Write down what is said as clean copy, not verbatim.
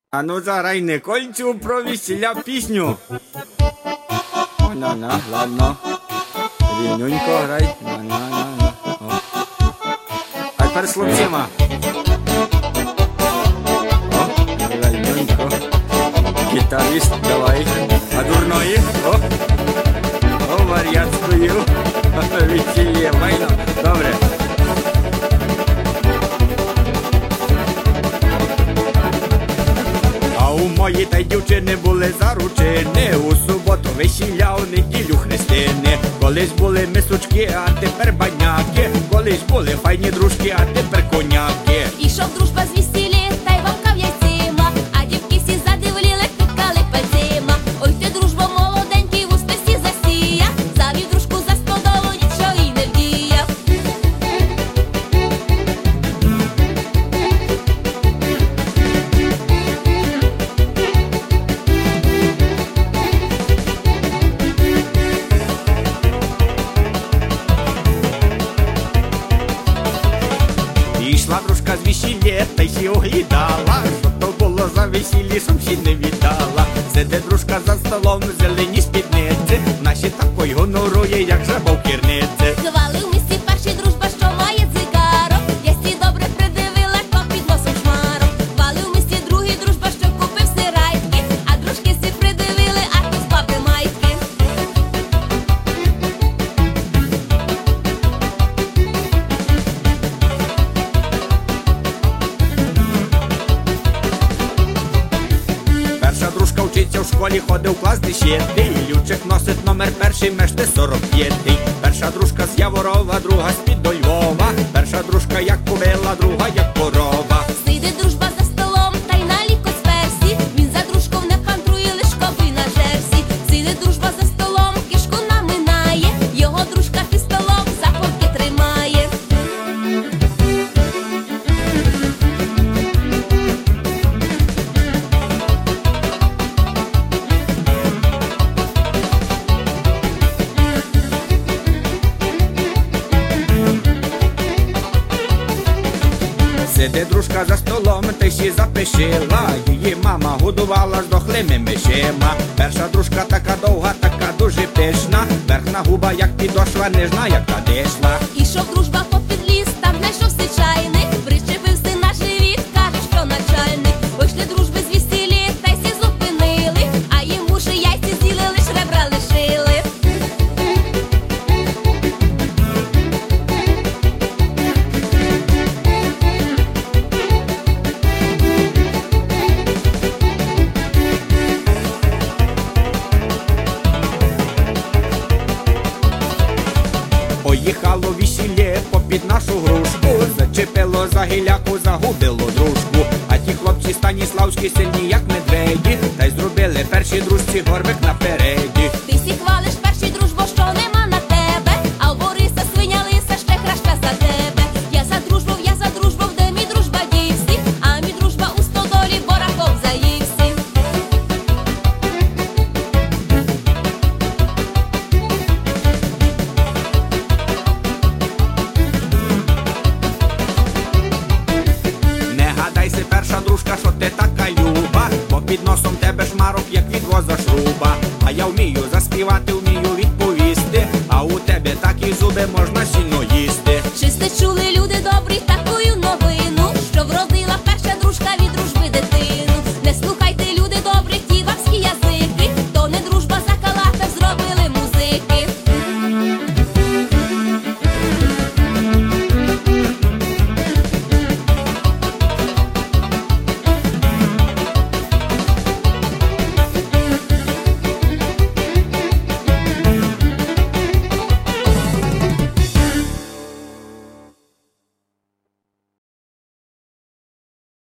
А ну заграй Никольцю про весілля пісню. На, ладно. Рівненько грай. На. А тепер слухайма. Рівненько. Гітарист, давай. А дурної? О, вар'ятською. Весілля, майно. Добре. У мої та й дівчини були заручини, у суботу весілля, у неділю хрестини. Колись були мисочки, а тепер баняки. Колись були файні дружки, а тепер коняки. Ішов дружба з весілля, та й вовка в яйцима, а дівки всі задивліли, тикали пальцима. Ой, ти, дружбо, молоденький, в успесі засія, завів дружку за стодолу, нічого й не вдіяв. Ішла дружка з весілля, та й сі оглядала, що то було за весілля, щоб всі не віддала. Сиде дружка за столом, зелені спідниці, наші такої гонорує, як жаба в керниці. Хвали в місті перший дружба, що має цигарок, я сі добре придивила, то під носом шмарок. Хвали в місті другий дружба, що купив сирайки, а дружки сі придивили, а то з баби майки. Перша дружка вчиться в школі, ходив в клас 10. Лючик носить номер перший, мешти 45. Перша дружка з Яворова, друга з-під до Львова. Перша дружка як кобила, друга як корова. Сиде дружба за столом, та й на лікоть сперсі, він за дружков не хандрує, лиш коби на жерсі. Сиде дружба за столом, кишку наминає, його дружка під столом за порки тримає. Сиде дружка за столом, та й сі запишила. Її мама годувала з дохлими мишима. Перша дружка така довга, така дуже пишна. Верхна губа, як підошва, нежна, як та дишла. Ішов дружба попід ліс, там знайшов чайник, причепився на живіт, каже, що начальник. Вийшли дружби з весілля, та й сі зупинили, а їм уші яйці з'їли, лиш ребра лишили. Поїхало весілля попід нашу грушку, зачепило за гіляку, загубило дружку. А ті хлопці станіславські сильні, як медведі, та й зробили першій дружці горбик напереді. Ти сі хвалиш перший дружбо, що нема на тебе, а у Бориса свиня лиса ще краща за тебе. Я за дружбу, де мій дружба дівсі, а мій дружба у стодолі бораков заївсі. Не гадайся, перша дружка, що ти така люба, бо під носом тебе шмарок, як від воза шруба. А я вмію заспівати, вмію відповісти, а у тебе такі зуби, можна сіно їсти. Чи сте чули,